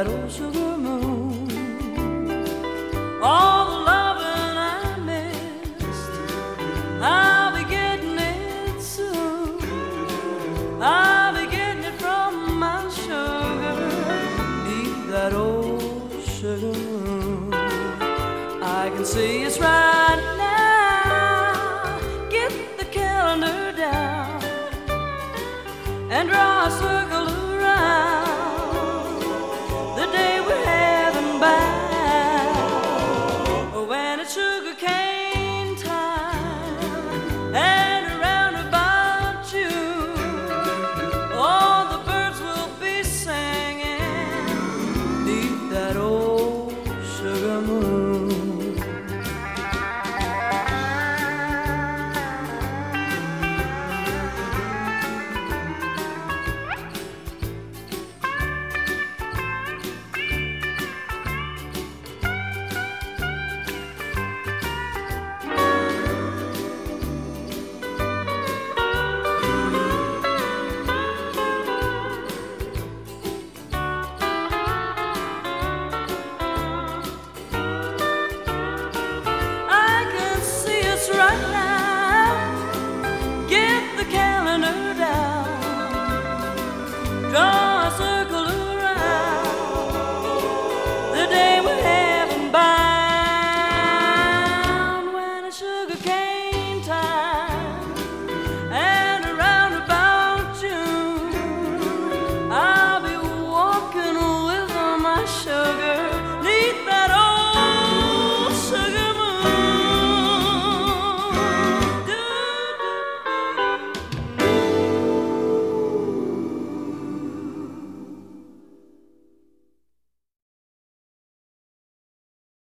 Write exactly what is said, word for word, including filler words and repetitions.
that old sugar moon. All the loving I missed, I'll be getting it soon. I'll be getting it from my sugar, beneath that old sugar moon. I can see it's right now. Get the calendar down and draw a circle around the day we're having bound. When it's sugar cane time and around about June, all the birds will be singing beneath that old sugar moon. Right now, get the calendar down, draw